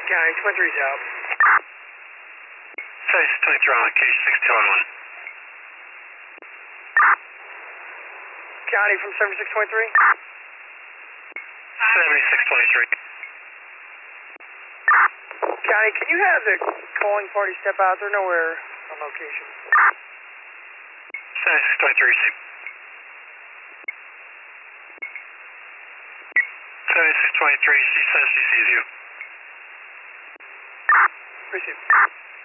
County 23's out. 7623 on location 6211. County from 7623. 7623. County, can you have the calling party step out? They're nowhere on location. 7623, receive. 7623, she says she sees you. Receive.